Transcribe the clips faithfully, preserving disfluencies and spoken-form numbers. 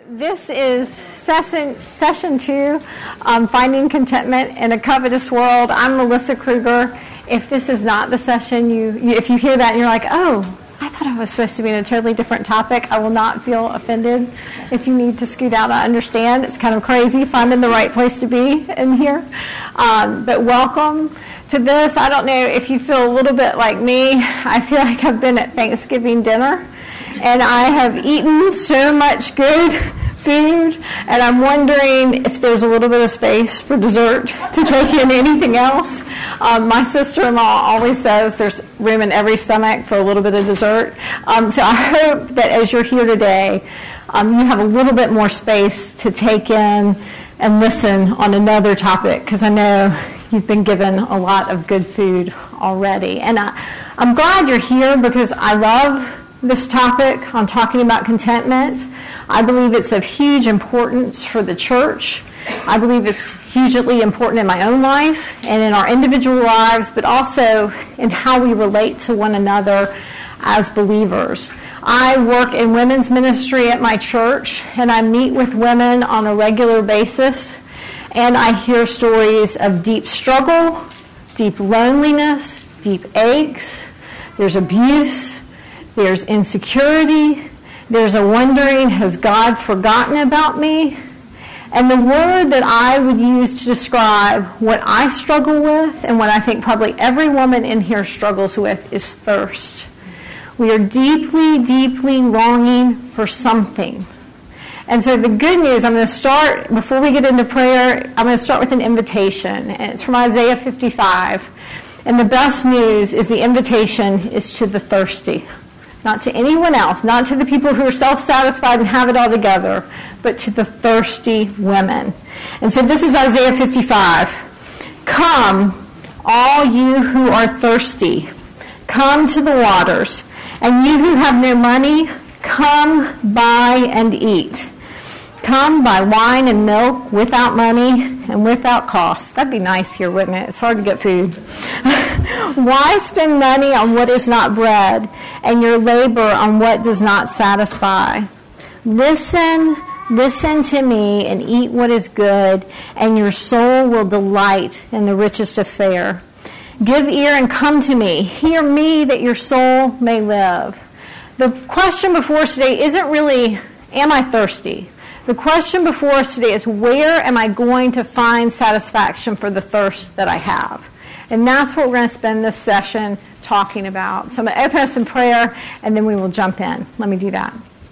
This is session session two, um, Finding Contentment in a Covetous World. I'm Melissa Kruger. If this is not the session, you, you if you hear that and you're like, oh, I thought I was supposed to be in a totally different topic, I will not feel offended. If you need to scoot out, I understand. It's kind of crazy finding the right place to be in here. Um, but welcome to this. I don't know if you feel a little bit like me. I feel like I've been at Thanksgiving dinner, and I have eaten so much good food, and I'm wondering if there's a little bit of space for dessert to take in anything else. Um, my sister-in-law always says there's room in every stomach for a little bit of dessert. Um, so I hope that as you're here today, um, you have a little bit more space to take in and listen on another topic, because I know you've been given a lot of good food already. And I, I'm glad you're here, because I love this topic on talking about contentment. I believe it's of huge importance for the church. I believe it's hugely important in my own life and in our individual lives, but also in how we relate to one another as believers. I work in women's ministry at my church, and I meet with women on a regular basis, and I hear stories of deep struggle, deep loneliness, deep aches. There's abuse. There's insecurity. There's a wondering, has God forgotten about me? And the word that I would use to describe what I struggle with, and what I think probably every woman in here struggles with, is thirst. We are deeply, deeply longing for something. And so the good news, I'm going to start, before we get into prayer, I'm going to start with an invitation. And it's from Isaiah fifty-five. And the best news is the invitation is to the thirsty. Not to anyone else, not to the people who are self-satisfied and have it all together, but to the thirsty women. And so this is Isaiah fifty-five. Come, all you who are thirsty, come to the waters. And you who have no money, come buy and eat. Come buy wine and milk without money and without cost. That'd be nice here, wouldn't it? It's hard to get food. Why spend money on what is not bread, and your labor on what does not satisfy? Listen, listen to me and eat what is good, and your soul will delight in the richest of fare. Give ear and come to me. Hear me that your soul may live. The question before us today isn't really, am I thirsty? The question before us today is, where am I going to find satisfaction for the thirst that I have? And that's what we're going to spend this session talking about. So I'm going to open us in prayer, and then we will jump in. Let me do that.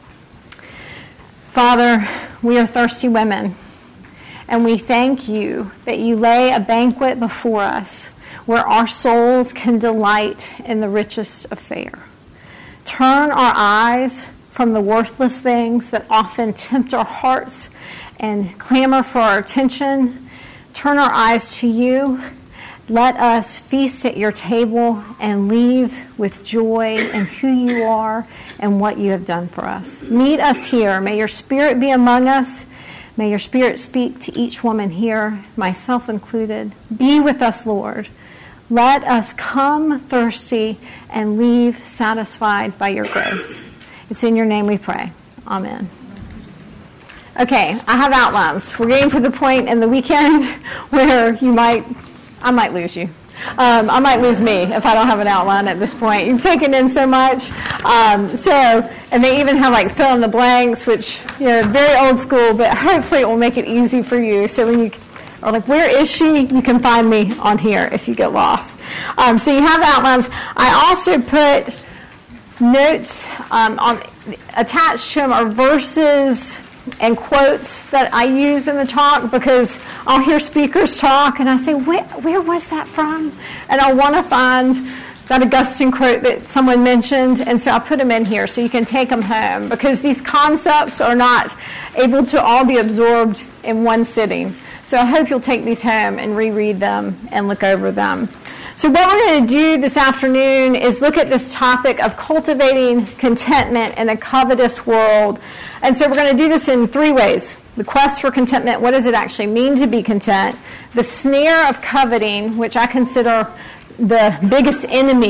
Father, we are thirsty women, and we thank you that you lay a banquet before us where our souls can delight in the richest of fare. Turn our eyes from the worthless things that often tempt our hearts and clamor for our attention. Turn our eyes to you. Let us feast at your table and leave with joy in who you are and what you have done for us. Meet us here. May your Spirit be among us. May your Spirit speak to each woman here, myself included. Be with us, Lord. Let us come thirsty and leave satisfied by your grace. It's in your name we pray. Amen. Okay, I have outlines. We're getting to the point in the weekend where you might, I might lose you. Um, I might lose me if I don't have an outline at this point. You've taken in so much. Um, so, and they even have like fill in the blanks, which, you know, very old school, but hopefully it will make it easy for you. So when you are like, where is she? You can find me on here if you get lost. Um, so you have outlines. I also put notes um, on attached to them are verses and quotes that I use in the talk, because I'll hear speakers talk and I say, where, where was that from? And I want to find that Augustine quote that someone mentioned, and so I'll put them in here so you can take them home, because these concepts are not able to all be absorbed in one sitting. So I hope you'll take these home and reread them and look over them. So what we're going to do this afternoon is look at this topic of cultivating contentment in a covetous world. And so we're going to do this in three ways. The quest for contentment, what does it actually mean to be content? The snare of coveting, which I consider the biggest enemy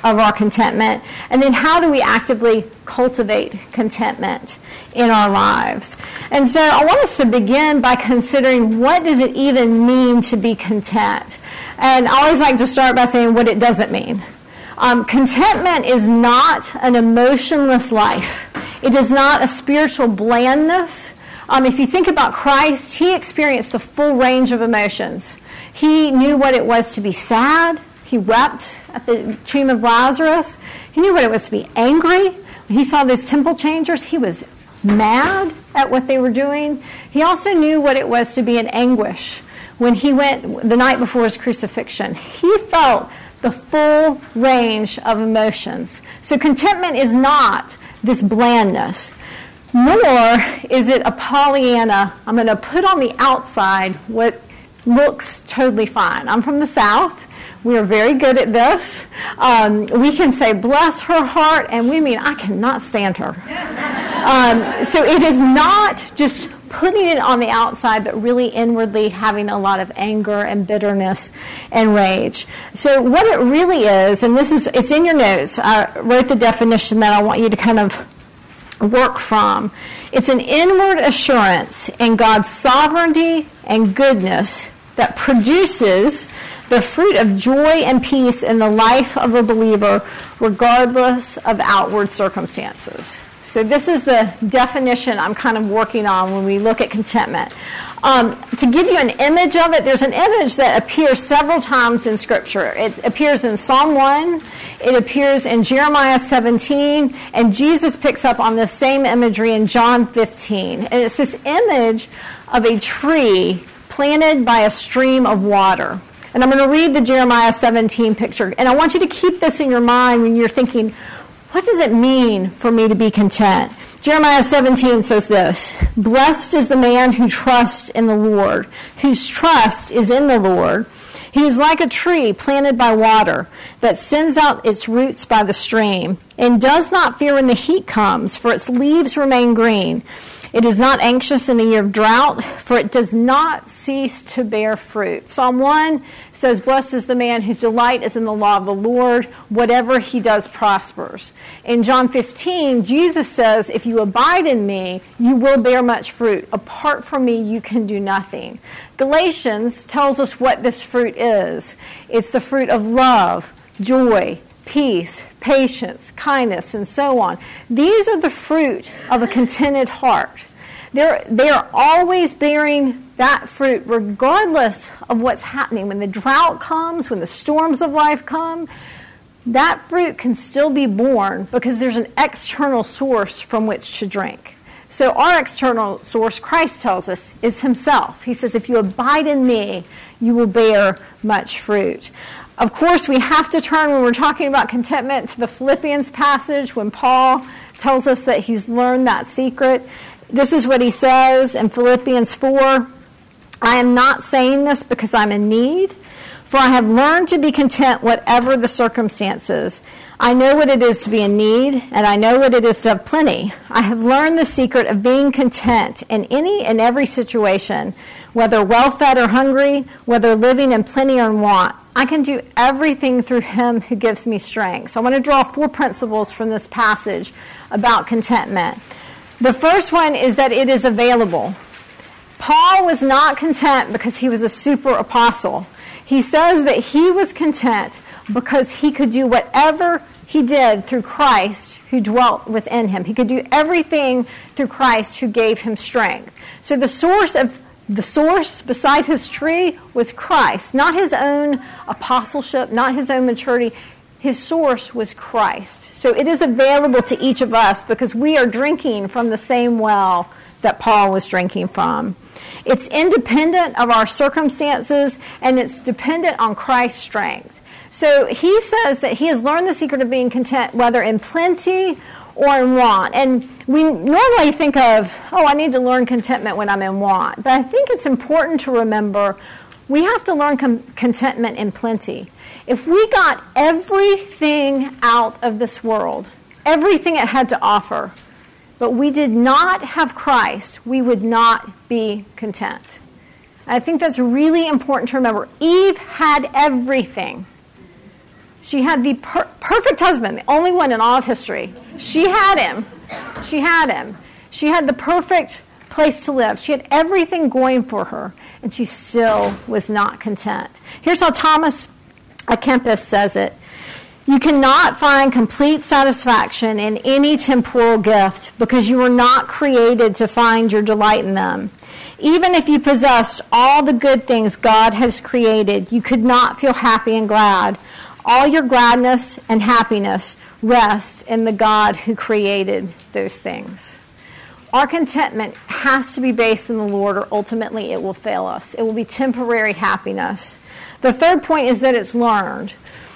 of our contentment? And then how do we actively cultivate contentment in our lives? And so I want us to begin by considering, what does it even mean to be content? And I always like to start by saying what it doesn't mean. Um, contentment is not an emotionless life. It is not a spiritual blandness. Um, if you think about Christ, he experienced the full range of emotions. He knew what it was to be sad. He wept at the tomb of Lazarus. He knew what it was to be angry. When he saw those temple changers, he was mad at what they were doing. He also knew what it was to be in anguish. When he went the night before his crucifixion, he felt the full range of emotions. So contentment is not this blandness, nor is it a Pollyanna, I'm going to put on the outside what looks totally fine. I'm from the South. We are very good at this. Um, we can say, bless her heart, and we mean, I cannot stand her. Um, so it is not just putting it on the outside, but really inwardly having a lot of anger and bitterness and rage. So what it really is, and this is, it's in your notes. I wrote the definition that I want you to kind of work from. It's an inward assurance in God's sovereignty and goodness that produces the fruit of joy and peace in the life of a believer, regardless of outward circumstances. So this is the definition I'm kind of working on when we look at contentment. Um, to give you an image of it, there's an image that appears several times in Scripture. It appears in Psalm one, it appears in Jeremiah seventeen, and Jesus picks up on this same imagery in John fifteen. And it's this image of a tree planted by a stream of water. And I'm going to read the Jeremiah seventeen picture. And I want you to keep this in your mind when you're thinking, what does it mean for me to be content? Jeremiah seventeen says this: blessed is the man who trusts in the Lord, whose trust is in the Lord. He is like a tree planted by water that sends out its roots by the stream and does not fear when the heat comes, for its leaves remain green. It is not anxious in the year of drought, for it does not cease to bear fruit. Psalm one says, blessed is the man whose delight is in the law of the Lord. Whatever he does prospers. In John fifteen, Jesus says, if you abide in me, you will bear much fruit. Apart from me, you can do nothing. Galatians tells us what this fruit is. It's the fruit of love, joy, peace, patience, kindness, and so on. These are the fruit of a contented heart. They're, they are always bearing that fruit regardless of what's happening. When the drought comes, when the storms of life come, that fruit can still be born because there's an external source from which to drink. So our external source, Christ tells us, is himself. He says, if you abide in me, you will bear much fruit. Of course, we have to turn, when we're talking about contentment, to the Philippians passage when Paul tells us that he's learned that secret. This is what he says in Philippians four. I am not saying this because I'm in need, for I have learned to be content whatever the circumstances. I know what it is to be in need, and I know what it is to have plenty. I have learned the secret of being content in any and every situation, whether well-fed or hungry, whether living in plenty or in want. I can do everything through him who gives me strength. So I want to draw four principles from this passage about contentment. The first one is that it is available. Paul was not content because he was a super apostle. He says that he was content because he could do whatever he did through Christ who dwelt within him. He could do everything through Christ who gave him strength. So the source of The source beside his tree was Christ, not his own apostleship, not his own maturity. His source was Christ. So it is available to each of us because we are drinking from the same well that Paul was drinking from. It's independent of our circumstances, and it's dependent on Christ's strength. So he says that he has learned the secret of being content, whether in plenty or in want. And we normally think of, oh, I need to learn contentment when I'm in want. But I think it's important to remember we have to learn com- contentment in plenty. If we got everything out of this world, everything it had to offer, but we did not have Christ, we would not be content. I think that's really important to remember. Eve had everything. She had the per- perfect husband, the only one in all of history. She had him. She had him. She had the perfect place to live. She had everything going for her, and she still was not content. Here's how Thomas à Kempis says it. You cannot find complete satisfaction in any temporal gift because you were not created to find your delight in them. Even if you possessed all the good things God has created, you could not feel happy and glad. All your gladness and happiness rest in the God who created those things. Our contentment has to be based in the Lord, or ultimately it will fail us. It will be temporary happiness. The third point is that it's learned.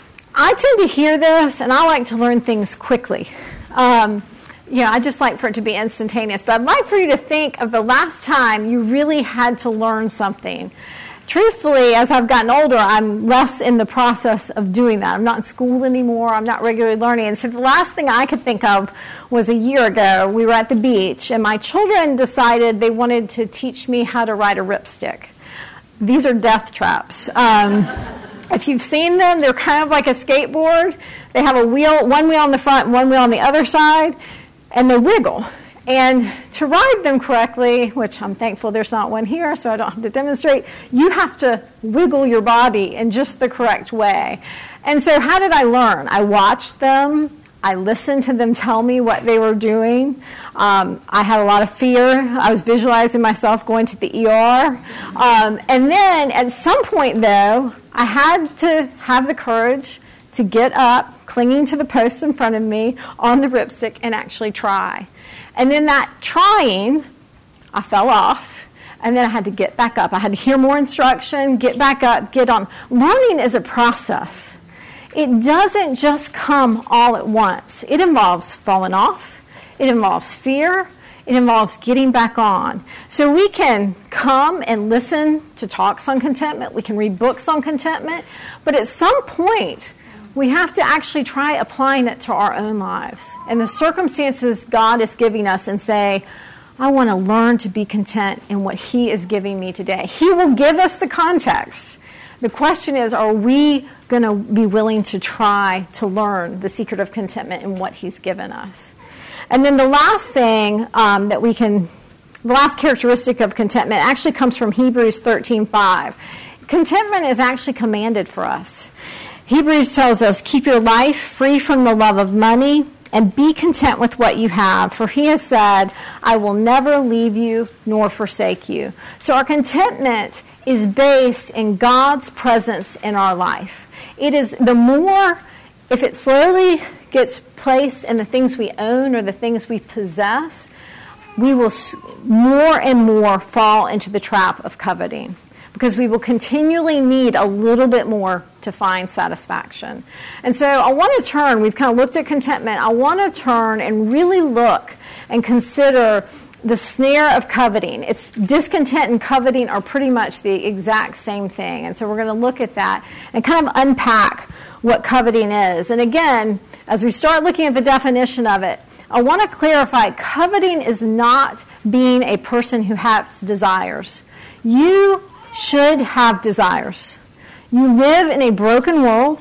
I tend to hear this, and I like to learn things quickly. Um, you know, I just like for it to be instantaneous. But I'd like for you to think of the last time you really had to learn something. Truthfully, as I've gotten older, I'm less in the process of doing that. I'm not in school anymore. I'm not regularly learning. And so the last thing I could think of was a year ago. We were at the beach, and my children decided they wanted to teach me how to ride a ripstick. These are death traps. Um, if you've seen them, they're kind of like a skateboard. They have a wheel, one wheel on the front, one wheel on the other side, and they wiggle. And to ride them correctly, which I'm thankful there's not one here, so I don't have to demonstrate, you have to wiggle your body in just the correct way. And so how did I learn? I watched them. I listened to them tell me what they were doing. Um, I had a lot of fear. I was visualizing myself going to the E R. Um, and then at some point, though, I had to have the courage to get up, clinging to the post in front of me on the ripstick, and actually try. And then that trying, I fell off, and then I had to get back up. I had to hear more instruction, get back up, get on. Learning is a process. It doesn't just come all at once. It involves falling off. It involves fear. It involves getting back on. So we can come and listen to talks on contentment. We can read books on contentment. But at some point, we have to actually try applying it to our own lives and the circumstances God is giving us and say, I want to learn to be content in what He is giving me today. He will give us the context. The question is, are we going to be willing to try to learn the secret of contentment in what He's given us? And then the last thing um, that we can, the last characteristic of contentment actually comes from Hebrews thirteen five. Contentment is actually commanded for us. Hebrews tells us, keep your life free from the love of money and be content with what you have. For He has said, I will never leave you nor forsake you. So our contentment is based in God's presence in our life. It is the more, if it slowly gets placed in the things we own or the things we possess, we will more and more fall into the trap of coveting, because we will continually need a little bit more to find satisfaction. And so I want to turn, we've kind of looked at contentment, I want to turn and really look and consider the snare of coveting. It's discontent and coveting are pretty much the exact same thing. And so we're going to look at that and kind of unpack what coveting is. And again, as we start looking at the definition of it, I want to clarify, coveting is not being a person who has desires. You should have desires. You live in a broken world.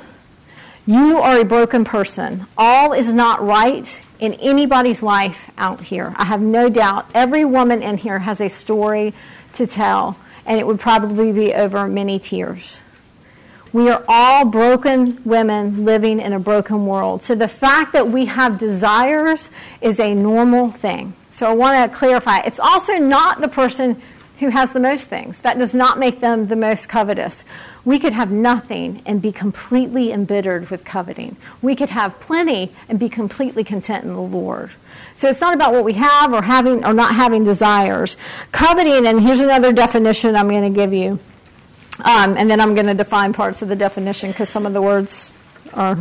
You are a broken person. All is not right in anybody's life out here. I have no doubt every woman in here has a story to tell, and it would probably be over many tears. We are all broken women living in a broken world. So the fact that we have desires is a normal thing. So I want to clarify, it's also not the person who has the most things. That does not make them the most covetous. We could have nothing and be completely embittered with coveting. We could have plenty and be completely content in the Lord. So it's not about what we have or having or not having desires. Coveting, and here's another definition I'm going to give you. Um, and then I'm going to define parts of the definition because some of the words are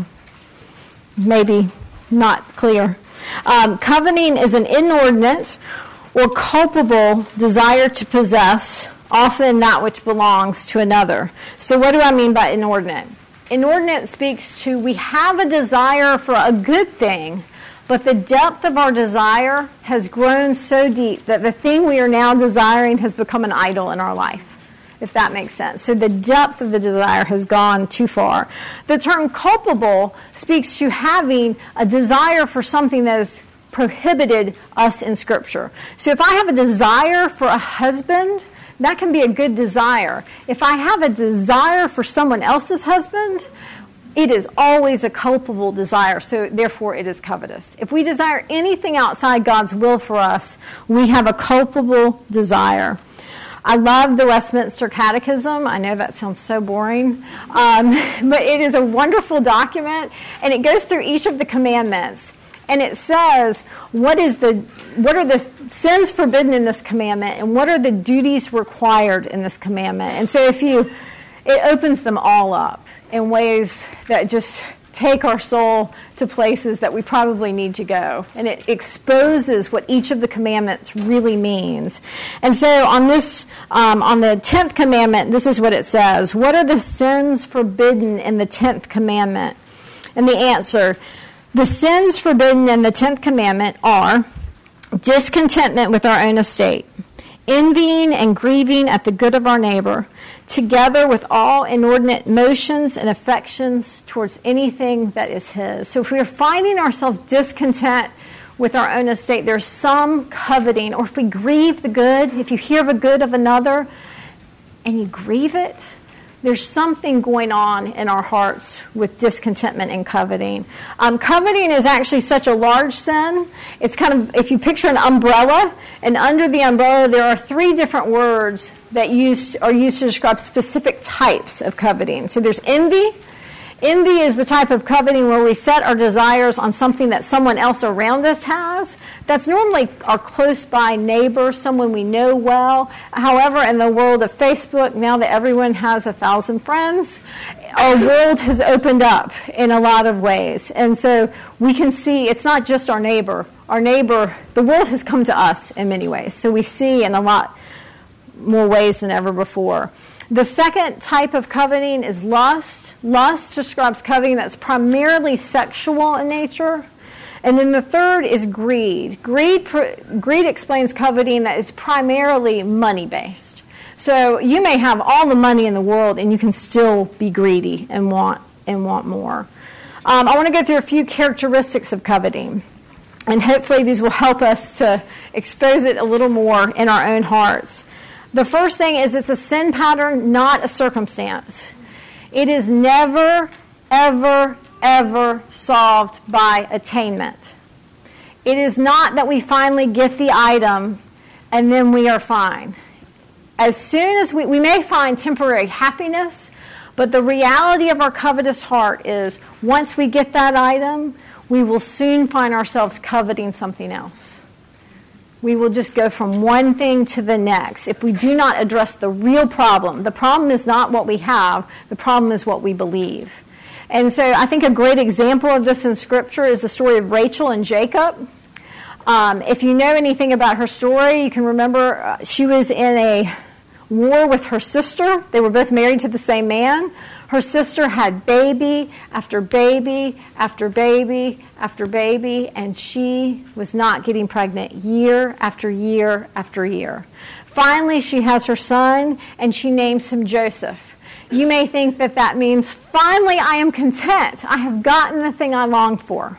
maybe not clear. Um, coveting is an inordinate or culpable desire to possess, often that which belongs to another. So what do I mean by inordinate? Inordinate speaks to we have a desire for a good thing, but the depth of our desire has grown so deep that the thing we are now desiring has become an idol in our life. if that makes sense. So the depth of the desire has gone too far. The term culpable speaks to having a desire for something that has prohibited us in Scripture. So if I have a desire for a husband, that can be a good desire. If I have a desire for someone else's husband, it is always a culpable desire, so therefore it is covetous. If we desire anything outside God's will for us, we have a culpable desire. I love the Westminster Catechism. I know that sounds so boring, um, but it is a wonderful document, and it goes through each of the commandments. And it says, what is the what are the sins forbidden in this commandment, and what are the duties required in this commandment? And so if you, it opens them all up in ways that just take our soul to places that we probably need to go. And it exposes what each of the commandments really means. And so on this, um, on the tenth commandment, this is what it says. What are the sins forbidden in the tenth commandment? And the answer, the sins forbidden in the tenth commandment are discontentment with our own estate, envying and grieving at the good of our neighbor, together with all inordinate motions and affections towards anything that is his. So if we are finding ourselves discontent with our own estate, there's some coveting. Or if we grieve the good, if you hear of a good of another and you grieve it, there's something going on in our hearts with discontentment and coveting. Um, coveting is actually such a large sin. It's kind of, if you picture an umbrella, and under the umbrella there are three different words that use, are used to describe specific types of coveting. So there's envy. Envy is the type of coveting where we set our desires on something that someone else around us has. That's normally our close-by neighbor, someone we know well. However, in the world of Facebook, now that everyone has a thousand friends, our world has opened up in a lot of ways. And so we can see it's not just our neighbor. Our neighbor, the world has come to us in many ways. So we see in a lot more ways than ever before. The second type of coveting is lust. Lust describes coveting that's primarily sexual in nature. And then the third is greed. Greed, greed explains coveting that is primarily money-based. So you may have all the money in the world and you can still be greedy and want and want more. Um, I want to go through a few characteristics of coveting. And hopefully these will help us to expose it a little more in our own hearts. The first thing is it's a sin pattern, not a circumstance. It is never, ever, ever solved by attainment. It is not that we finally get the item and then we are fine. As soon as we, we may find temporary happiness, but the reality of our covetous heart is once we get that item, we will soon find ourselves coveting something else. We will just go from one thing to the next if we do not address the real problem. The problem is not what we have. The problem is what we believe. And so I think a great example of this in Scripture is the story of Rachel and Jacob. Um, if you know anything about her story, you can remember uh, she was in a war with her sister. They were both married to the same man. Her sister had baby after baby after baby after baby, and she was not getting pregnant year after year after year. Finally, she has her son, and she names him Joseph. You may think that that means, finally, I am content. I have gotten the thing I longed for.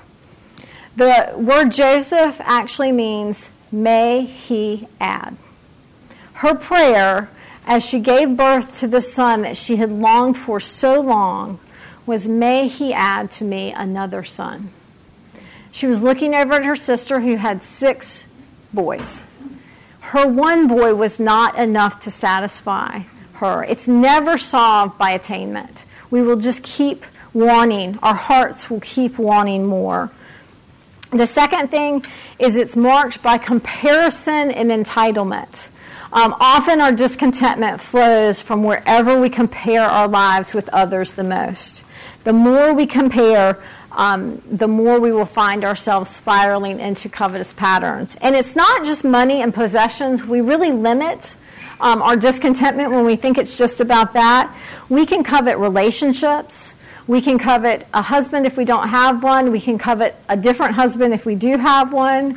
The word Joseph actually means, may he add. Her prayer, as she gave birth to the son that she had longed for so long, was, may he add to me another son. She was looking over at her sister who had six boys. Her one boy was not enough to satisfy her. It's never solved by attainment. We will just keep wanting. Our hearts will keep wanting more. The second thing is it's marked by comparison and entitlement. Um, often our discontentment flows from wherever we compare our lives with others the most. The more we compare, um, the more we will find ourselves spiraling into covetous patterns. And it's not just money and possessions. We really limit um, our discontentment when we think it's just about that. We can covet relationships. We can covet a husband if we don't have one. We can covet a different husband if we do have one.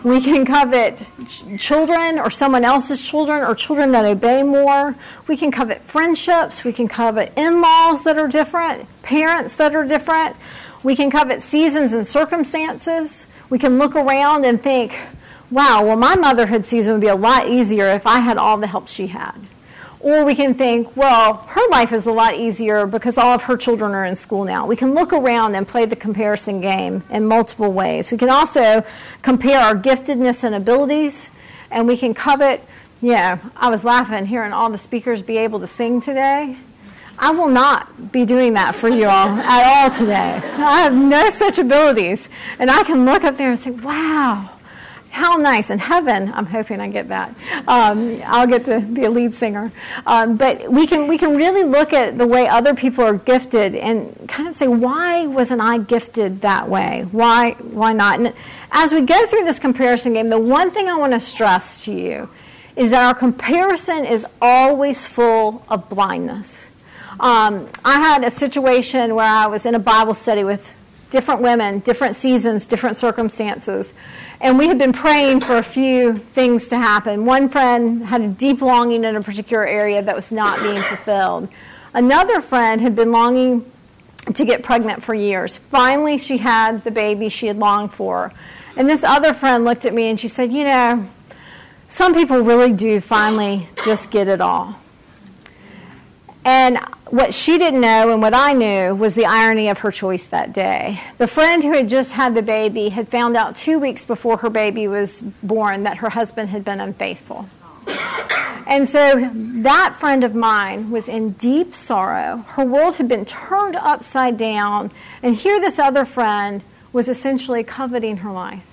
We can covet ch- children or someone else's children or children that obey more. We can covet friendships. We can covet in-laws that are different, parents that are different. We can covet seasons and circumstances. We can look around and think, wow, well, my motherhood season would be a lot easier if I had all the help she had. Or we can think, well, her life is a lot easier because all of her children are in school now. We can look around and play the comparison game in multiple ways. We can also compare our giftedness and abilities, and we can covet, yeah, I was laughing hearing all the speakers be able to sing today. I will not be doing that for you all at all today. I have no such abilities. And I can look up there and say, wow, how nice. In heaven, I'm hoping I get that. Um, I'll get to be a lead singer. Um, but we can we can really look at the way other people are gifted and kind of say, why wasn't I gifted that way? Why why not? And as we go through this comparison game, the one thing I want to stress to you is that our comparison is always full of blindness. Um, I had a situation where I was in a Bible study with different women, different seasons, different circumstances. And we had been praying for a few things to happen. One friend had a deep longing in a particular area that was not being fulfilled. Another friend had been longing to get pregnant for years. Finally, she had the baby she had longed for. And this other friend looked at me and she said, you know, some people really do finally just get it all. And what she didn't know and what I knew was the irony of her choice that day. The friend who had just had the baby had found out two weeks before her baby was born that her husband had been unfaithful. And so that friend of mine was in deep sorrow. Her world had been turned upside down. And here this other friend was essentially coveting her life.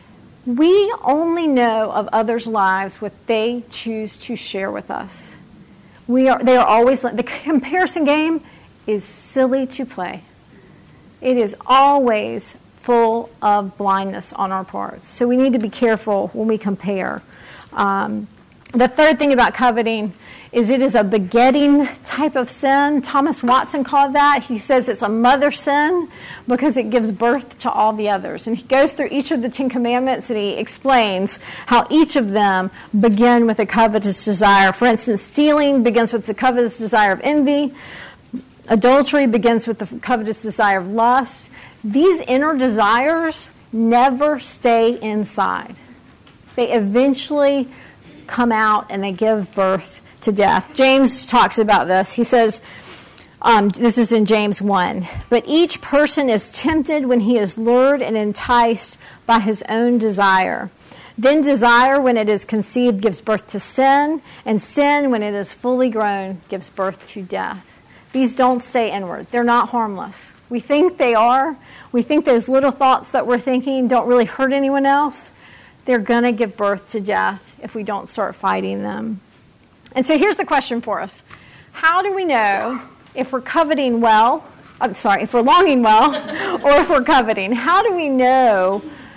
We only know of others' lives what they choose to share with us. We are, they are always, the comparison game is silly to play. It is always full of blindness on our parts. So we need to be careful when we compare. Um, the third thing about coveting is it is a begetting type of sin. Thomas Watson called that. He says it's a mother sin because it gives birth to all the others. And he goes through each of the Ten Commandments and he explains how each of them begin with a covetous desire. For instance, stealing begins with the covetous desire of envy. Adultery begins with the covetous desire of lust. These inner desires never stay inside. They eventually come out and they give birth to death. James talks about this. He says, um, this is in James one, but each person is tempted when he is lured and enticed by his own desire. Then desire, when it is conceived, gives birth to sin, and sin, when it is fully grown, gives birth to death. These don't stay inward. They're not harmless. We think they are. We think those little thoughts that we're thinking don't really hurt anyone else. They're going to give birth to death if we don't start fighting them. And so here's the question for us. How do we know if we're coveting well, I'm sorry, if we're longing well, or if we're coveting? How do we know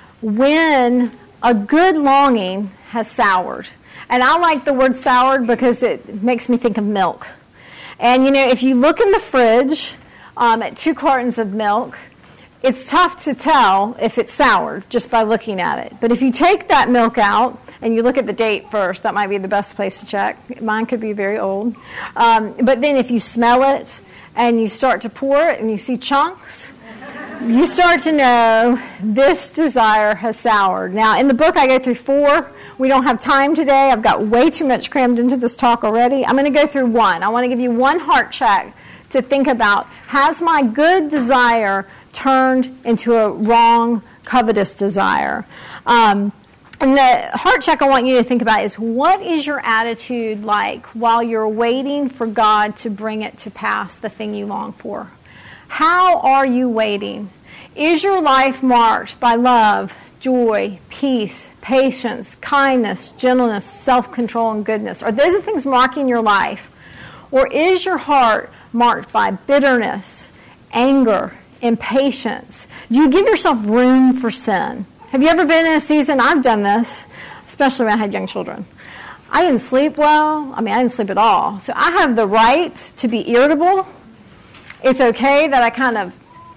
when a good longing has soured? And I like the word soured because it makes me think of milk. And, you know, if you look in the fridge um, at two cartons of milk, it's tough to tell if it's soured just by looking at it. But if you take that milk out and you look at the date first, that might be the best place to check. Mine could be very old. Um, but then if you smell it and you start to pour it and you see chunks, you start to know this desire has soured. Now, in the book, I go through four. We don't have time today. I've got way too much crammed into this talk already. I'm going to go through one. I want to give you one heart check to think about, has my good desire turned into a wrong, covetous desire? Um, and the heart check I want you to think about is, what is your attitude like while you're waiting for God to bring it to pass, the thing you long for? How are you waiting? Is your life marked by love, joy, peace, patience, kindness, gentleness, self-control, and goodness? Are those the things marking your life? Or is your heart marked by bitterness, anger, impatience? Do you give yourself room for sin? Have you ever been in a season, I've done this, especially when I had young children. I didn't sleep well. I mean, I didn't sleep at all. So I have the right to be irritable. It's okay that I kind of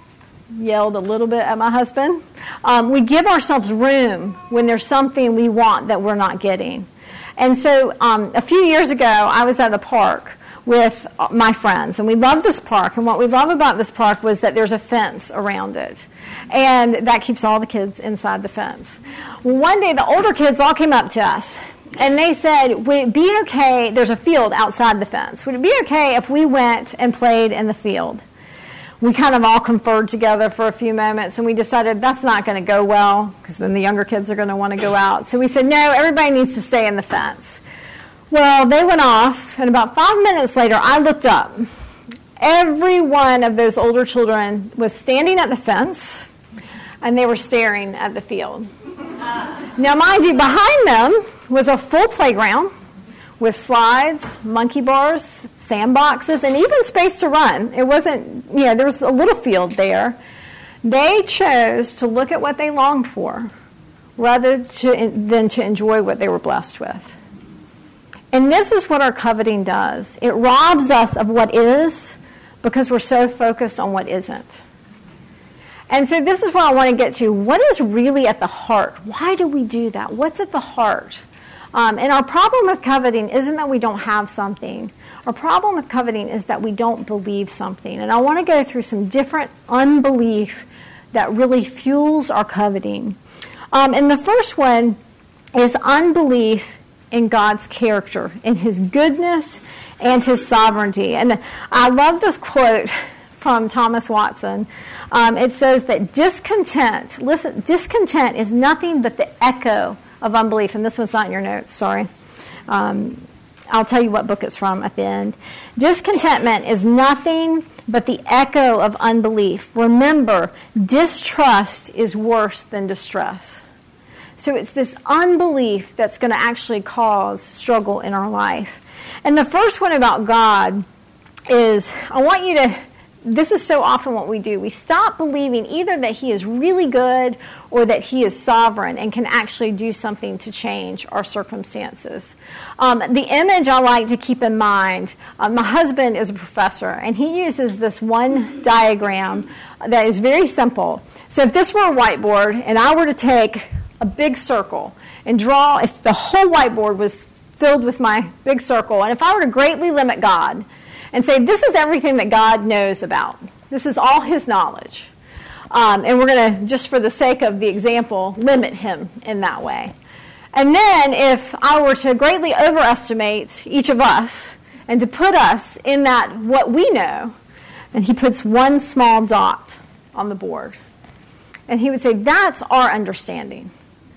yelled a little bit at my husband. Um, we give ourselves room when there's something we want that we're not getting. And so um, a few years ago, I was at the park with my friends, and we love this park. And what we love about this park was that there's a fence around it, and that keeps all the kids inside the fence. Well, one day, the older kids all came up to us, and they said, would it be okay, there's a field outside the fence, would it be okay if we went and played in the field? We kind of all conferred together for a few moments, and we decided that's not going to go well, because then the younger kids are going to want to go out. So we said, no, everybody needs to stay in the fence. Well, they went off, and about five minutes later, I looked up. Every one of those older children was standing at the fence, and they were staring at the field. Now, mind you, behind them was a full playground with slides, monkey bars, sandboxes, and even space to run. It wasn't, you know, there was a little field there. They chose to look at what they longed for rather to, than to enjoy what they were blessed with. And this is what our coveting does. It robs us of what is because we're so focused on what isn't. And so this is what I want to get to. What is really at the heart? Why do we do that? What's at the heart? Um, and our problem with coveting isn't that we don't have something. Our problem with coveting is that we don't believe something. And I want to go through some different unbelief that really fuels our coveting. Um, and the first one is unbelief in God's character, in His goodness and His sovereignty. And I love this quote from Thomas Watson. Um, it says that discontent, listen, discontent is nothing but the echo of unbelief. And this one's not in your notes, sorry. Um, I'll tell you what book it's from at the end. Discontentment is nothing but the echo of unbelief. Remember, distrust is worse than distress. So it's this unbelief that's going to actually cause struggle in our life. And the first one about God is, I want you to, this is so often what we do. We stop believing either that He is really good or that He is sovereign and can actually do something to change our circumstances. Um, the image I like to keep in mind, uh, my husband is a professor, and he uses this one diagram that is very simple. So if this were a whiteboard and I were to take a big circle and draw, if the whole whiteboard was filled with my big circle, and if I were to greatly limit God and say, this is everything that God knows about. This is all His knowledge. Um, and we're going to, just for the sake of the example, limit Him in that way. And then if I were to greatly overestimate each of us and to put us in that what we know, and he puts one small dot on the board. And he would say, that's our understanding.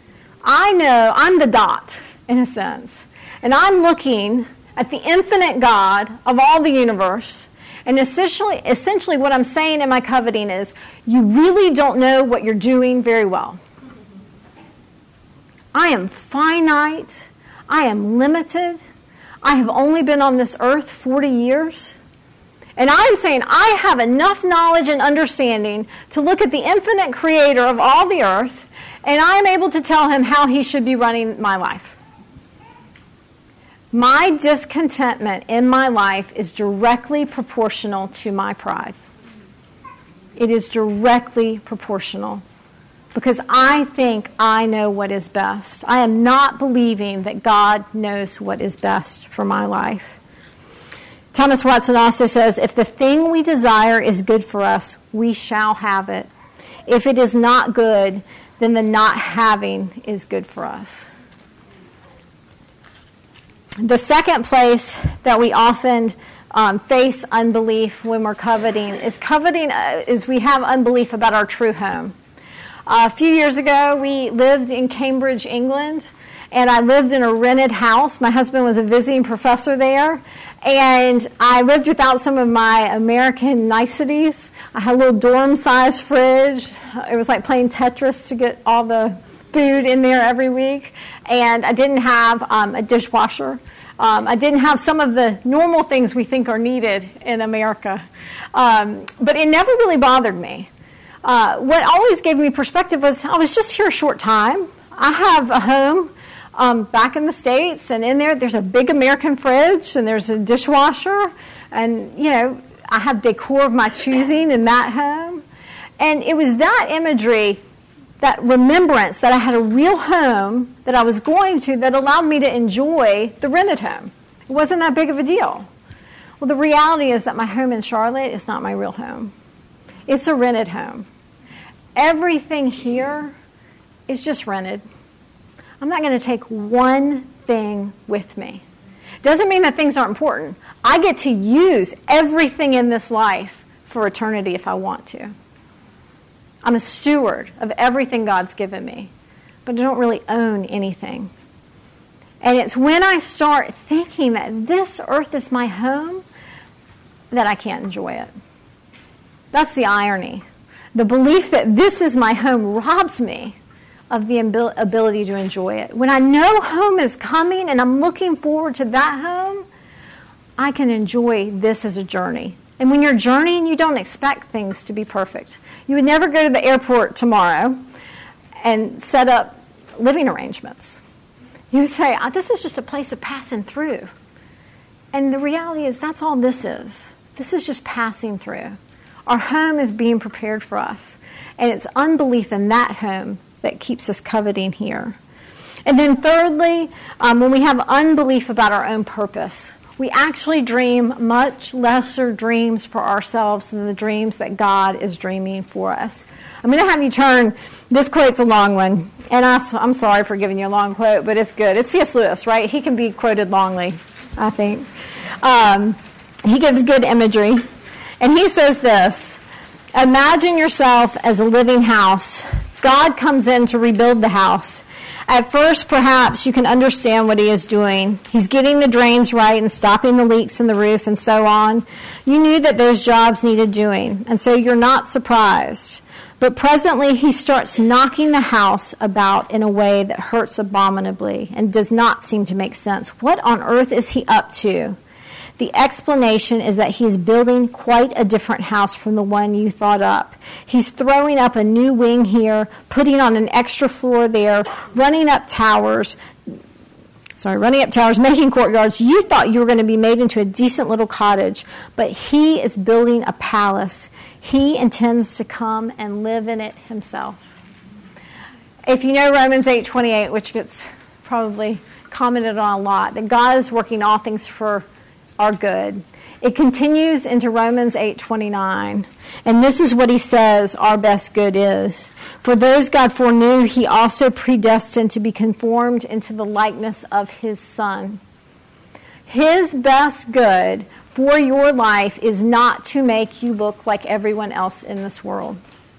I know I'm the dot, in a sense. And I'm looking at the infinite God of all the universe. And essentially, essentially what I'm saying in my coveting is, you really don't know what you're doing very well. I am finite. I am limited. I have only been on this earth forty years. And I'm saying I have enough knowledge and understanding to look at the infinite creator of all the earth, and I am able to tell him how he should be running my life. My discontentment in my life is directly proportional to my pride. It is directly proportional because I think I know what is best. I am not believing that God knows what is best for my life. Thomas Watson also says, if the thing we desire is good for us, we shall have it. If it is not good, then the not having is good for us. The second place that we often um, face unbelief when we're coveting is coveting uh, is we have unbelief about our true home. Uh, a few years ago, we lived in Cambridge, England, and I lived in a rented house. My husband was a visiting professor there, and I lived without some of my American niceties. I had a little dorm-sized fridge. It was like playing Tetris to get all the food in there every week. And I didn't have um, a dishwasher. Um, I didn't have some of the normal things we think are needed in America. Um, but it never really bothered me. Uh, what always gave me perspective was I was just here a short time. I have a home um, back in the States, and in there there's a big American fridge, and there's a dishwasher, and, you know, I have decor of my choosing in that home. And it was that imagery, that remembrance that I had a real home that I was going to, that allowed me to enjoy the rented home. It wasn't that big of a deal. Well, the reality is that my home in Charlotte is not my real home. It's a rented home. Everything here is just rented. I'm not going to take one thing with me. Doesn't mean that things aren't important. I get to use everything in this life for eternity if I want to. I'm a steward of everything God's given me, but I don't really own anything. And it's when I start thinking that this earth is my home that I can't enjoy it. That's the irony. The belief that this is my home robs me of the ability to enjoy it. When I know home is coming and I'm looking forward to that home, I can enjoy this as a journey. And when you're journeying, you don't expect things to be perfect. You would never go to the airport tomorrow and set up living arrangements. You would say, oh, this is just a place of passing through. And the reality is that's all this is. This is just passing through. Our home is being prepared for us. And it's unbelief in that home that keeps us coveting here. And then thirdly, um, when we have unbelief about our own purpose, we actually dream much lesser dreams for ourselves than the dreams that God is dreaming for us. I'm going to have you turn, this quote's a long one, and I, I'm sorry for giving you a long quote, but it's good. It's C S Lewis, right? He can be quoted longly, I think. Um, he gives good imagery, and he says this: imagine yourself as a living house. God comes in to rebuild the house. At first, perhaps you can understand what he is doing. He's getting the drains right and stopping the leaks in the roof and so on. You knew that those jobs needed doing, and so you're not surprised. But presently, he starts knocking the house about in a way that hurts abominably and does not seem to make sense. What on earth is he up to? The explanation is that he is building quite a different house from the one you thought up. He's throwing up a new wing here, putting on an extra floor there, running up towers, sorry, running up towers, making courtyards. You thought you were going to be made into a decent little cottage, but he is building a palace. He intends to come and live in it himself. If you know Romans eight twenty-eight, which gets probably commented on a lot, that God is working all things for our good. It continues into Romans eight twenty-nine. And this is what he says our best good is. For those God foreknew, he also predestined to be conformed into the likeness of his Son. His best good for your life is not to make you look like everyone else in this world.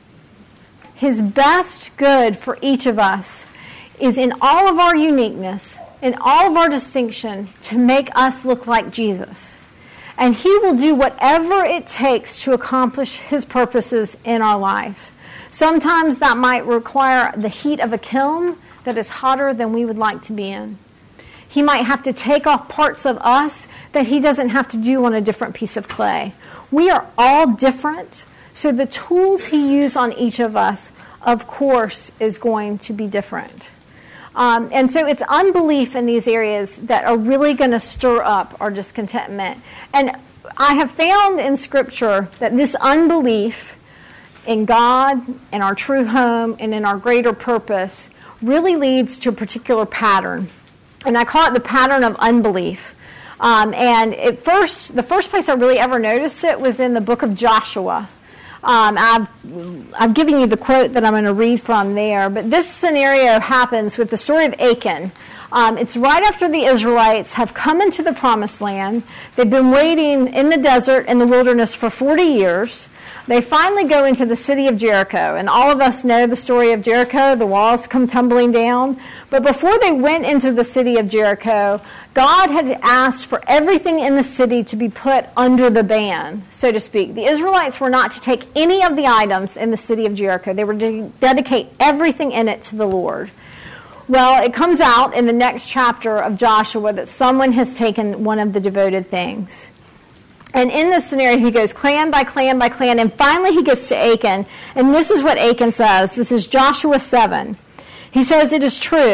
His best good for each of us is in all of our uniqueness, in all of our distinction, to make us look like Jesus. And he will do whatever it takes to accomplish his purposes in our lives. Sometimes that might require the heat of a kiln that is hotter than we would like to be in. He might have to take off parts of us that he doesn't have to do on a different piece of clay. We are all different, so the tools he used on each of us, of course, is going to be different. Um, and so it's unbelief in these areas that are really going to stir up our discontentment. And I have found in Scripture that this unbelief in God, in our true home, and in our greater purpose really leads to a particular pattern. And I call it the pattern of unbelief. Um, and at first, the first place I really ever noticed it was in the book of Joshua. Um, I've, I've given you the quote that I'm going to read from there, but this scenario happens with the story of Achan. Um, it's right after the Israelites have come into the Promised Land. They've been waiting in the desert, in the wilderness for forty years. They finally go into the city of Jericho, and all of us know the story of Jericho. The walls come tumbling down. But before they went into the city of Jericho, God had asked for everything in the city to be put under the ban, so to speak. The Israelites were not to take any of the items in the city of Jericho. They were to dedicate everything in it to the Lord. Well, it comes out in the next chapter of Joshua that someone has taken one of the devoted things. And in this scenario, he goes clan by clan by clan, and finally he gets to Achan. And this is what Achan says. This is Joshua seven. He says, "It is true.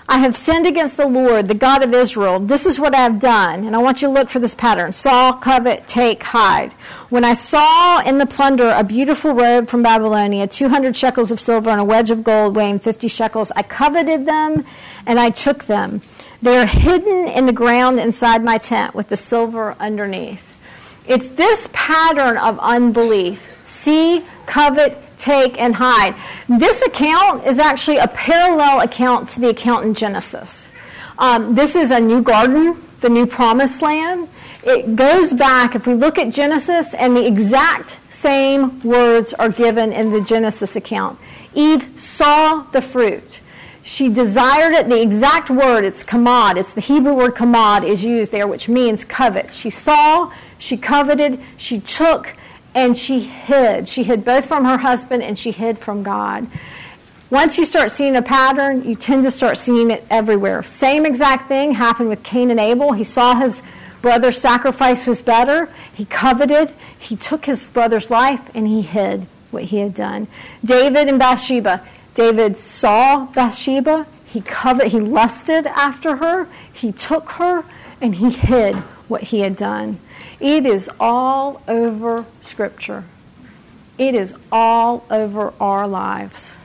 I have sinned against the Lord, the God of Israel. This is what I have done. And I want you to look for this pattern. Saw, covet, take, hide. When I saw in the plunder a beautiful robe from Babylonia, two hundred shekels of silver and a wedge of gold weighing fifty shekels, I coveted them and I took them. They are hidden in the ground inside my tent with the silver underneath. It's this pattern of unbelief. See, covet, take, and hide. This account is actually a parallel account to the account in Genesis. Um, this is a new garden, the new promised land. It goes back, if we look at Genesis, and the exact same words are given in the Genesis account. Eve saw the fruit. She desired it. The exact word, it's kamad. It's the Hebrew word kamad is used there, which means covet. She saw, she coveted, she took, and she hid. She hid both from her husband and she hid from God. Once you start seeing a pattern, you tend to start seeing it everywhere. Same exact thing happened with Cain and Abel. He saw his brother's sacrifice was better. He coveted. He took his brother's life and he hid what he had done. David and Bathsheba. David saw Bathsheba. He coveted. He lusted after her. He took her and he hid what he had done. It is all over Scripture. It is all over our lives.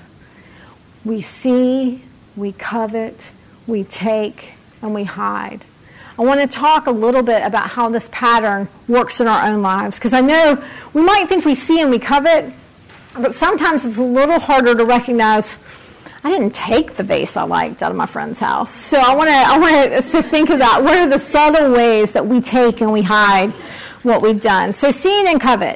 We see, we covet, we take, and we hide. I want to talk a little bit about how this pattern works in our own lives, because I know we might think we see and we covet, but sometimes it's a little harder to recognize, I didn't take the vase I liked out of my friend's house. So I want to I want us to think about what are the subtle ways that we take and we hide what we've done. So seeing and covet.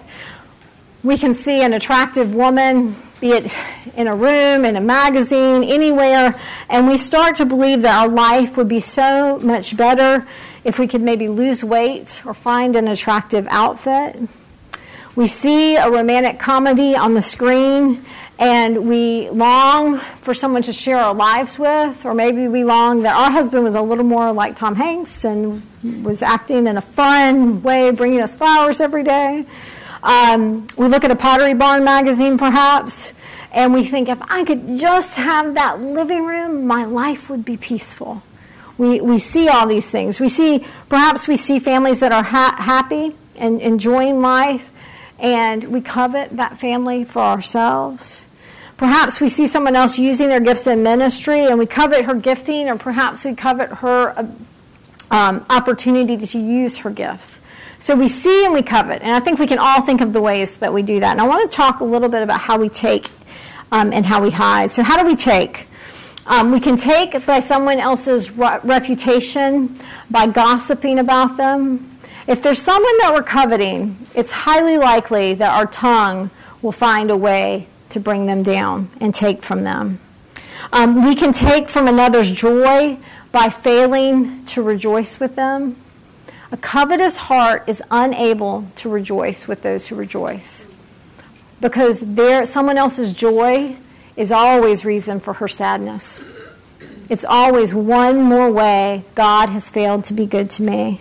We can see an attractive woman, be it in a room, in a magazine, anywhere, and we start to believe that our life would be so much better if we could maybe lose weight or find an attractive outfit. We see a romantic comedy on the screen, and we long for someone to share our lives with, or maybe we long that our husband was a little more like Tom Hanks and was acting in a fun way, bringing us flowers every day. Um, we look at a Pottery Barn magazine, perhaps, and we think, if I could just have that living room, my life would be peaceful. We we see all these things. We see, perhaps we see families that are ha- happy and enjoying life, and we covet that family for ourselves. Perhaps we see someone else using their gifts in ministry, and we covet her gifting, or perhaps we covet her um, opportunity to use her gifts. So we see and we covet, and I think we can all think of the ways that we do that. And I want to talk a little bit about how we take um, and how we hide. So how do we take? Um, we can take by someone else's re- reputation, by gossiping about them. If there's someone that we're coveting, it's highly likely that our tongue will find a way to bring them down and take from them. Um, we can take from another's joy by failing to rejoice with them. A covetous heart is unable to rejoice with those who rejoice, because there, someone else's joy is always reason for her sadness. It's always one more way God has failed to be good to me.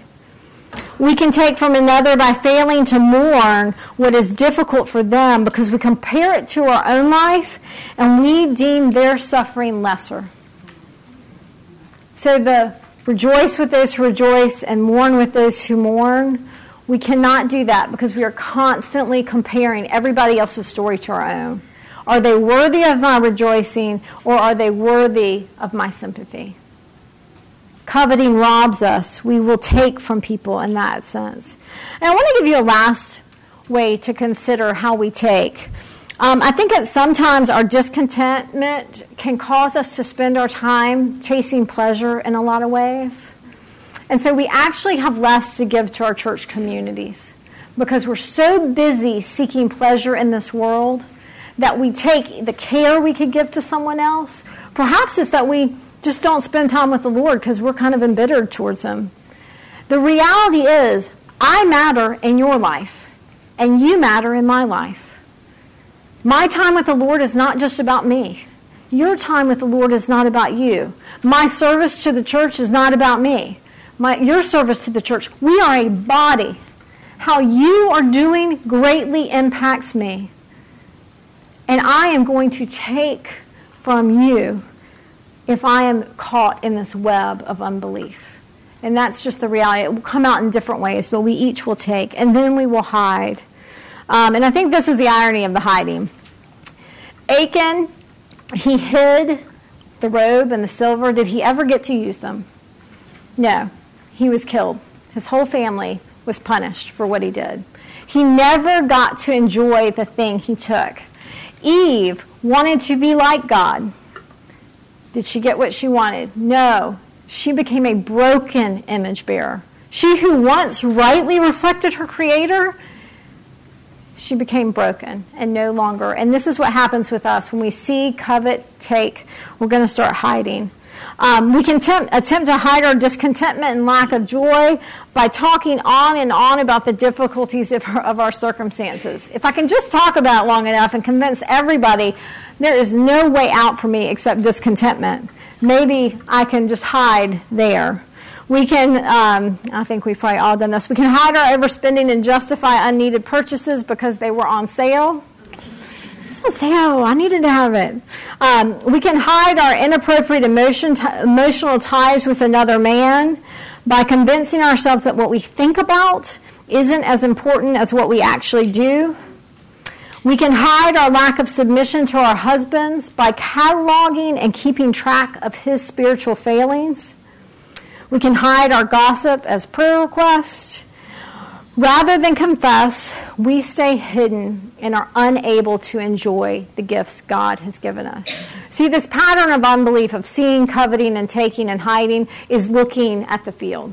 We can take from another by failing to mourn what is difficult for them, because we compare it to our own life and we deem their suffering lesser. So the rejoice with those who rejoice and mourn with those who mourn, we cannot do that because we are constantly comparing everybody else's story to our own. Are they worthy of my rejoicing, or are they worthy of my sympathy? Coveting robs us. We will take from people in that sense. And I want to give you a last way to consider how we take. Um, I think that sometimes our discontentment can cause us to spend our time chasing pleasure in a lot of ways. And so we actually have less to give to our church communities because we're so busy seeking pleasure in this world that we take the care we could give to someone else. Perhaps it's that we just don't spend time with the Lord because we're kind of embittered towards Him. The reality is, I matter in your life, and you matter in my life. My time with the Lord is not just about me. Your time with the Lord is not about you. My service to the church is not about me. My, your service to the church, we are a body. How you are doing greatly impacts me. And I am going to take from you if I am caught in this web of unbelief. And that's just the reality. It will come out in different ways, but we each will take, and then we will hide. Um, and I think this is the irony of the hiding. Achan, he hid the robe and the silver. Did he ever get to use them? No. He was killed. His whole family was punished for what he did. He never got to enjoy the thing he took. Eve wanted to be like God. Did she get what she wanted? No. She became a broken image bearer. She who once rightly reflected her Creator, she became broken and no longer. And this is what happens with us. When we see, covet, take, we're going to start hiding. Um, we can tempt, attempt to hide our discontentment and lack of joy by talking on and on about the difficulties of our, of our circumstances. If I can just talk about it long enough and convince everybody there is no way out for me except discontentment, maybe I can just hide there. We can, um, I think we've probably all done this, we can hide our overspending and justify unneeded purchases because they were on sale. On sale. I needed to have it. Um, we can hide our inappropriate emotion, t- emotional ties with another man by convincing ourselves that what we think about isn't as important as what we actually do. We can hide our lack of submission to our husbands by cataloging and keeping track of his spiritual failings. We can hide our gossip as prayer requests. Rather than confess, we stay hidden and are unable to enjoy the gifts God has given us. See, this pattern of unbelief, of seeing, coveting, and taking and hiding, is looking at the field.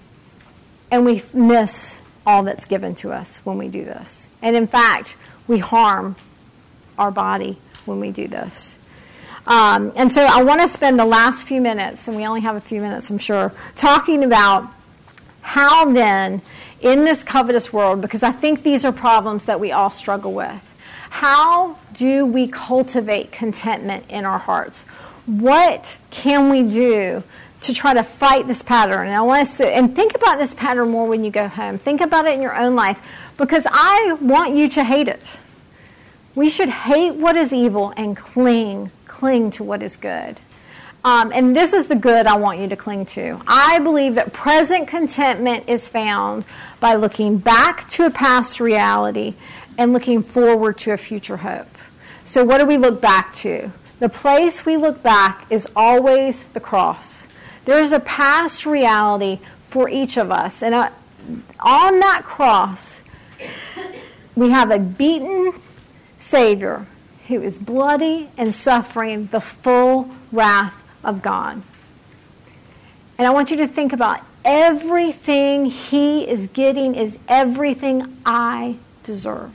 And we miss all that's given to us when we do this. And in fact, we harm our body when we do this. Um, and so I want to spend the last few minutes, and we only have a few minutes, I'm sure, talking about how then, in this covetous world, because I think these are problems that we all struggle with, how do we cultivate contentment in our hearts? What can we do to try to fight this pattern? And I want us to, and think about this pattern more when you go home. Think about it in your own life, because I want you to hate it. We should hate what is evil and cling, cling to what is good. Um, and this is the good I want you to cling to. I believe that present contentment is found by looking back to a past reality and looking forward to a future hope. So what do we look back to? The place we look back is always the cross. There is a past reality for each of us. And uh, on that cross, we have a beaten Savior who is bloody and suffering the full wrath of God. And I want you to think about everything he is getting is everything I deserve.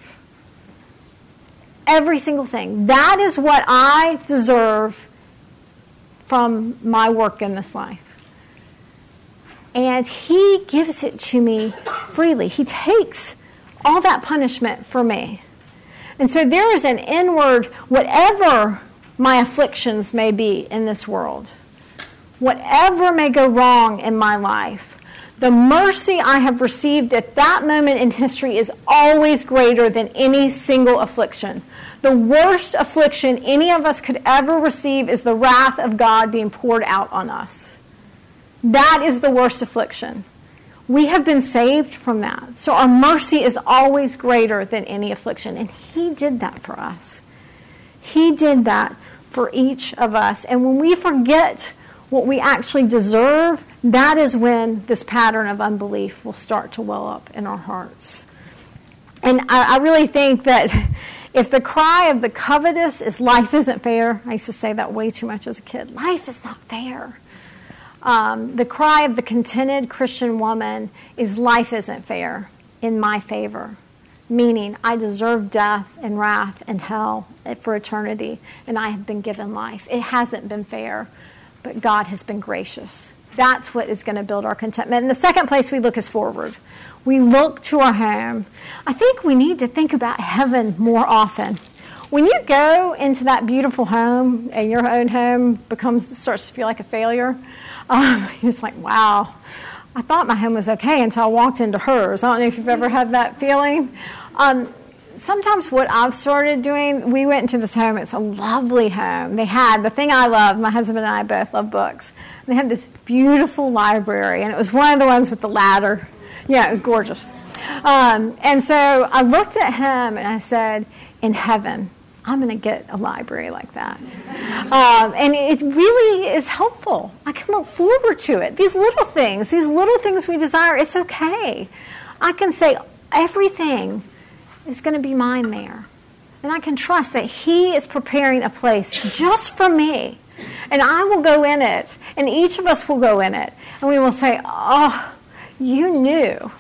Every single thing. That is what I deserve from my work in this life. And he gives it to me freely. He takes all that punishment for me. And so there is an inward, whatever my afflictions may be in this world, whatever may go wrong in my life, the mercy I have received at that moment in history is always greater than any single affliction. The worst affliction any of us could ever receive is the wrath of God being poured out on us. That is the worst affliction. We have been saved from that. So our mercy is always greater than any affliction. And he did that for us. He did that for each of us. And when we forget what we actually deserve, that is when this pattern of unbelief will start to well up in our hearts. And I, I really think that if the cry of the covetous is life isn't fair, I used to say that way too much as a kid, life is not fair. Um, the cry of the contented Christian woman is life isn't fair in my favor. Meaning, I deserve death and wrath and hell for eternity, and I have been given life. It hasn't been fair, but God has been gracious. That's what is going to build our contentment. And the second place we look is forward. We look to our home. I think we need to think about heaven more often. When you go into that beautiful home and your own home becomes starts to feel like a failure, um, you're just like, wow, I thought my home was okay until I walked into hers. I don't know if you've ever had that feeling. Um, sometimes what I've started doing, we went into this home. It's a lovely home. They had, the thing I love, my husband and I both love books. They had this beautiful library, and it was one of the ones with the ladder. Yeah, it was gorgeous. Um, and so I looked at him and I said, in heaven, I'm going to get a library like that. Um, and it really is helpful. I can look forward to it. These little things, these little things we desire, it's okay. I can say everything is going to be mine there. And I can trust that He is preparing a place just for me. And I will go in it. And each of us will go in it. And we will say, oh, you knew.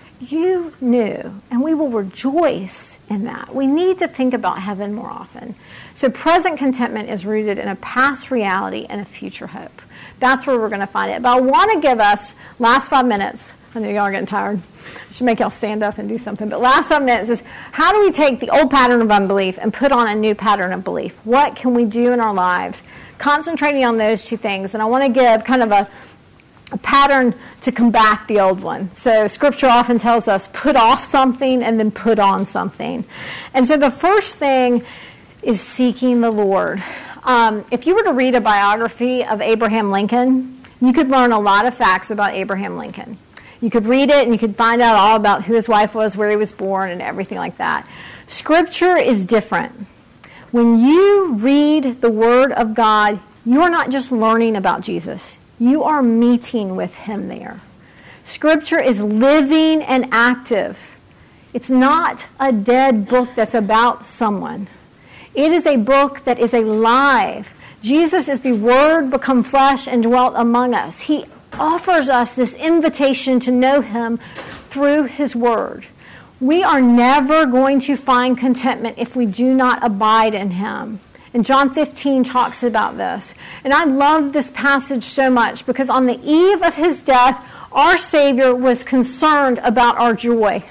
You knew. And we will rejoice in that. We need to think about heaven more often. So present contentment is rooted in a past reality and a future hope. That's where we're going to find it. But I want to give us last five minutes. I know y'all are getting tired. I should make y'all stand up and do something. But last five minutes is, how do we take the old pattern of unbelief and put on a new pattern of belief? What can we do in our lives? Concentrating on those two things. And I want to give kind of a a pattern to combat the old one. So Scripture often tells us, put off something and then put on something. And so the first thing is seeking the Lord. Um, if you were to read a biography of Abraham Lincoln, you could learn a lot of facts about Abraham Lincoln. You could read it and you could find out all about who his wife was, where he was born, and everything like that. Scripture is different. When you read the Word of God, you're not just learning about Jesus. You are meeting with Him there. Scripture is living and active. It's not a dead book that's about someone. It is a book that is alive. Jesus is the Word become flesh and dwelt among us. He offers us this invitation to know Him through His Word. We are never going to find contentment if we do not abide in Him. And John fifteen talks about this. And I love this passage so much because on the eve of His death, our Savior was concerned about our joy.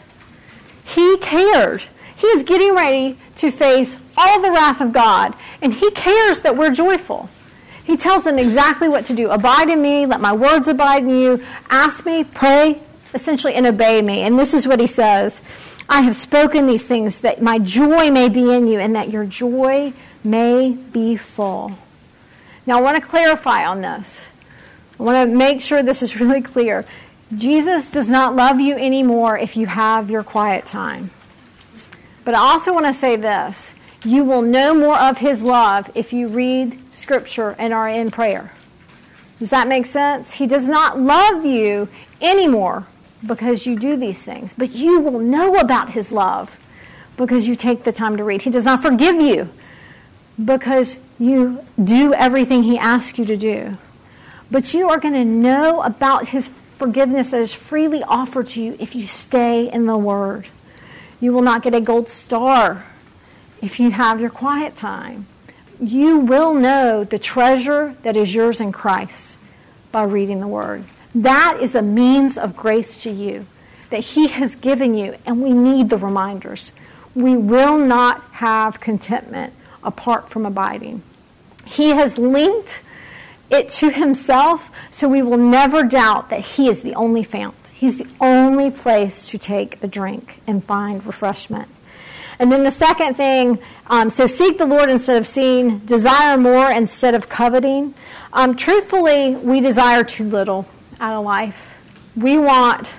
He cared. He is getting ready to face all the wrath of God, and He cares that we're joyful. He tells them exactly what to do. Abide in me, let my words abide in you. Ask me, pray, essentially, and obey me. And this is what He says. I have spoken these things that my joy may be in you and that your joy may be full. Now, I want to clarify on this. I want to make sure this is really clear. Jesus does not love you anymore if you have your quiet time. But I also want to say this. You will know more of His love if you read Scripture and are in prayer. Does that make sense? He does not love you anymore because you do these things. But you will know about His love because you take the time to read. He does not forgive you because you do everything He asks you to do. But you are going to know about His forgiveness that is freely offered to you if you stay in the Word. You will not get a gold star if you have your quiet time. You will know the treasure that is yours in Christ by reading the Word. That is a means of grace to you that He has given you, and we need the reminders. We will not have contentment apart from abiding. He has linked it to Himself, so we will never doubt that He is the only fount. He's the only place to take a drink and find refreshment. And then the second thing, um, so seek the Lord instead of seeing, desire more instead of coveting. Um, truthfully, we desire too little out of life. We want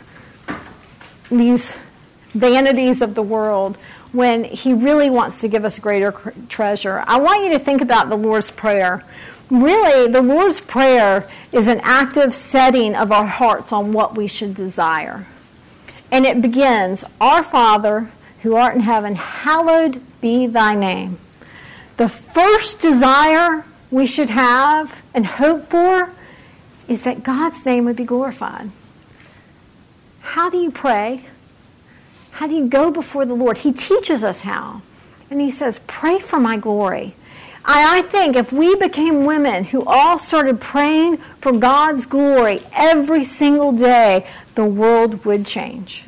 these vanities of the world when He really wants to give us greater treasure. I want you to think about the Lord's Prayer. Really, the Lord's Prayer is an active setting of our hearts on what we should desire. And it begins, Our Father, who art in heaven, hallowed be thy name. The first desire we should have and hope for is that God's name would be glorified. How do you pray? How do you go before the Lord? He teaches us how. And He says, pray for my glory. I, I think if we became women who all started praying for God's glory every single day, the world would change.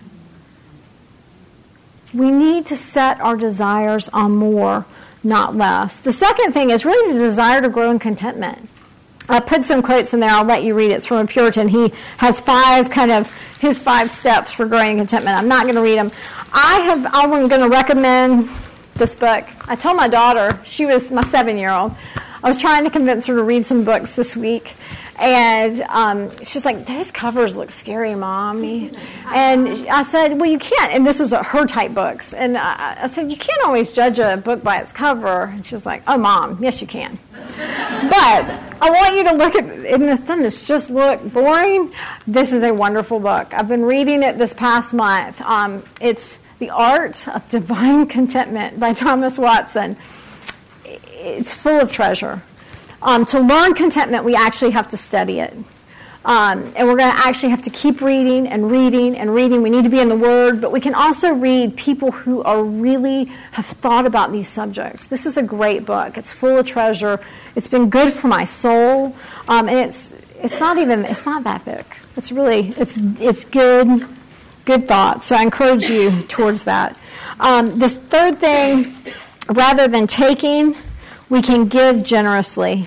We need to set our desires on more, not less. The second thing is really the desire to grow in contentment. I put some quotes in there. I'll let you read it. It's from a Puritan. He has five kind of his five steps for growing contentment. I'm not going to read them. I have. I'm going to recommend this book. I told my daughter, she was my seven-year-old. I was trying to convince her to read some books this week, and um, she's like, "Those covers look scary, Mommy." And I said, "Well, you can't." And this is a, her type books. And I, I said, "You can't always judge a book by its cover." And she's like, "Oh, Mom, yes, you can." But I want you to look at, and this doesn't this just look boring? This is a wonderful book. I've been reading it this past month. Um, it's The Art of Divine Contentment by Thomas Watson. It's full of treasure. Um, to learn contentment, we actually have to study it. Um, and we're going to actually have to keep reading and reading and reading. We need to be in the Word, but we can also read people who are really have thought about these subjects. This is a great book. It's full of treasure. It's been good for my soul, um, and it's it's not even it's not that thick. It's really it's it's good good thoughts. So I encourage you towards that. Um, this third thing, rather than taking, we can give generously.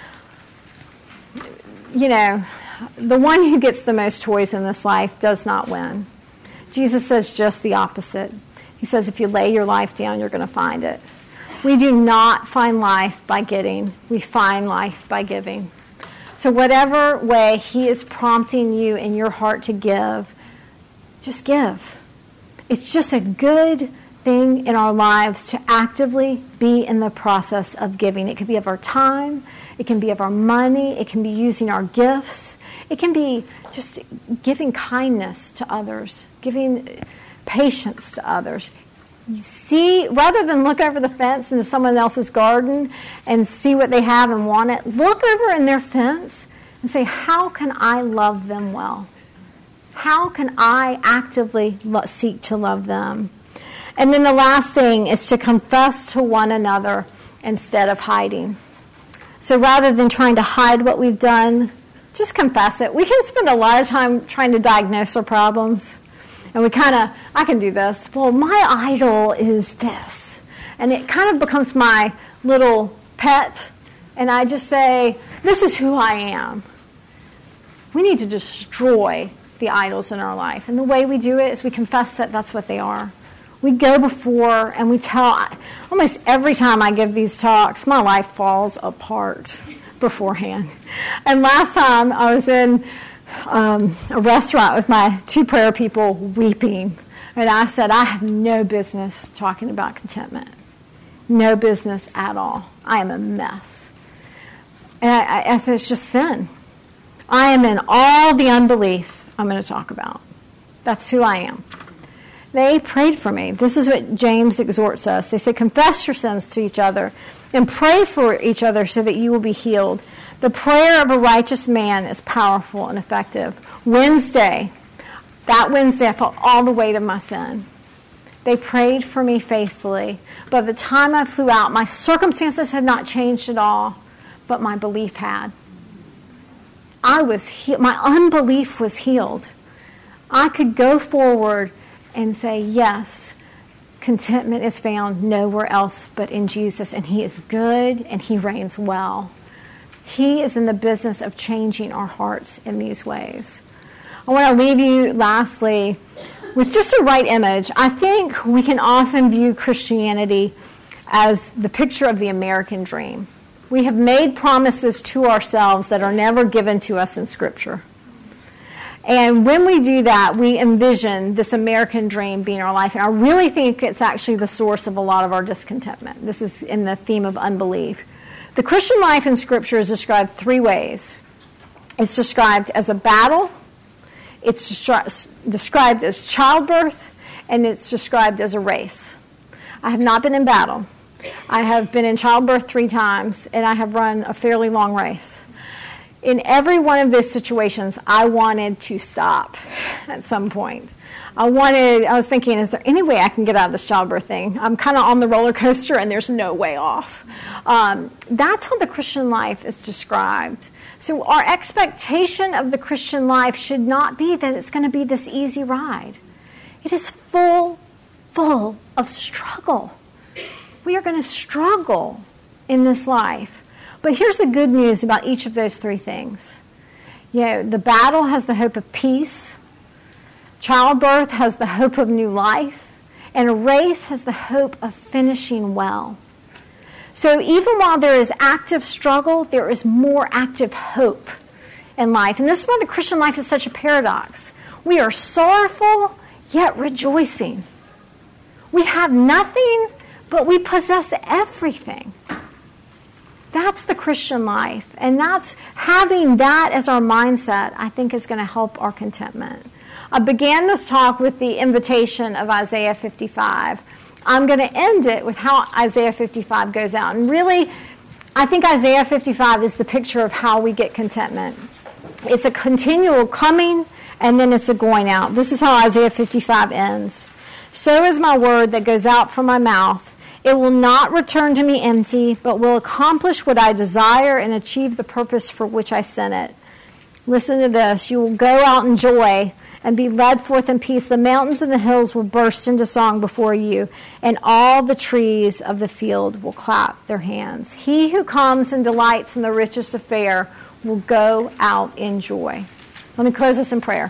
You know, the one who gets the most toys in this life does not win. Jesus says just the opposite. He says if you lay your life down, you're going to find it. We do not find life by getting. We find life by giving. So whatever way he is prompting you in your heart to give, just give. It's just a good thing in our lives to actively be in the process of giving. It could be of our time. It can be of our money. It can be using our gifts. It can be just giving kindness to others, giving patience to others. You see, rather than look over the fence into someone else's garden and see what they have and want it, look over in their fence and say, how can I love them well? How can I actively lo- seek to love them? And then the last thing is to confess to one another instead of hiding. So rather than trying to hide what we've done, just confess it. We can spend a lot of time trying to diagnose our problems. And we kind of, I can do this. Well, my idol is this. And it kind of becomes my little pet. And I just say, this is who I am. We need to destroy the idols in our life. And the way we do it is we confess that that's what they are. We go before and we tell, almost every time I give these talks, my life falls apart beforehand. And last time I was in um, a restaurant with my two prayer people weeping. And I said, I have no business talking about contentment. No business at all. I am a mess. And I, I said, it's just sin. I am in all the unbelief I'm going to talk about. That's who I am. They prayed for me. This is what James exhorts us. They say, confess your sins to each other and pray for each other so that you will be healed. The prayer of a righteous man is powerful and effective. Wednesday, that Wednesday, I felt all the weight of my sin. They prayed for me faithfully. By the time I flew out, my circumstances had not changed at all, but my belief had. I was he- my unbelief was healed. I could go forward and say, yes, contentment is found nowhere else but in Jesus, and he is good and he reigns well. He is in the business of changing our hearts in these ways. I want to leave you, lastly, with just a right image. I think we can often view Christianity as the picture of the American dream. We have made promises to ourselves that are never given to us in Scripture. And when we do that, we envision this American dream being our life. And I really think it's actually the source of a lot of our discontentment. This is in the theme of unbelief. The Christian life in Scripture is described three ways. It's described as a battle, it's destri- described as childbirth, and it's described as a race. I have not been in battle. I have been in childbirth three times, and I have run a fairly long race. In every one of those situations, I wanted to stop at some point. I wanted, I was thinking, is there any way I can get out of this childbirth thing? I'm kind of on the roller coaster and there's no way off. Um, that's how the Christian life is described. So our expectation of the Christian life should not be that it's going to be this easy ride. It is full, full of struggle. We are going to struggle in this life. But here's the good news about each of those three things. You know, the battle has the hope of peace. Childbirth has the hope of new life. And a race has the hope of finishing well. So even while there is active struggle, there is more active hope in life. And this is why the Christian life is such a paradox. We are sorrowful, yet rejoicing. We have nothing, but we possess everything. That's the Christian life. And that's having that as our mindset, I think, is going to help our contentment. I began this talk with the invitation of Isaiah fifty-five. I'm going to end it with how Isaiah fifty-five goes out. And really, I think Isaiah fifty-five is the picture of how we get contentment. It's a continual coming, and then it's a going out. This is how Isaiah fifty-five ends. So is my word that goes out from my mouth. It will not return to me empty, but will accomplish what I desire and achieve the purpose for which I sent it. Listen to this. You will go out in joy and be led forth in peace. The mountains and the hills will burst into song before you, and all the trees of the field will clap their hands. He who comes and delights in the richest affair will go out in joy. Let me close this in prayer.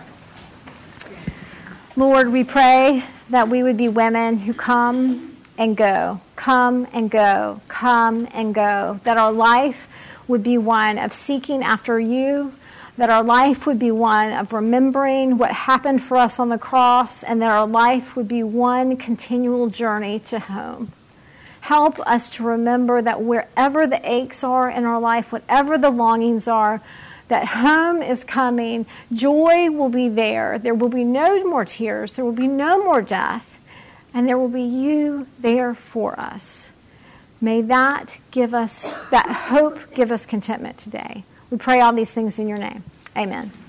Lord, we pray that we would be women who come and go, come and go, come and go, that our life would be one of seeking after you, that our life would be one of remembering what happened for us on the cross, and that our life would be one continual journey to home. Help us to remember that wherever the aches are in our life, whatever the longings are, that home is coming, joy will be there. There will be no more tears. There will be no more death. And there will be you there for us. May that give us, that hope give us contentment today. We pray all these things in your name. Amen.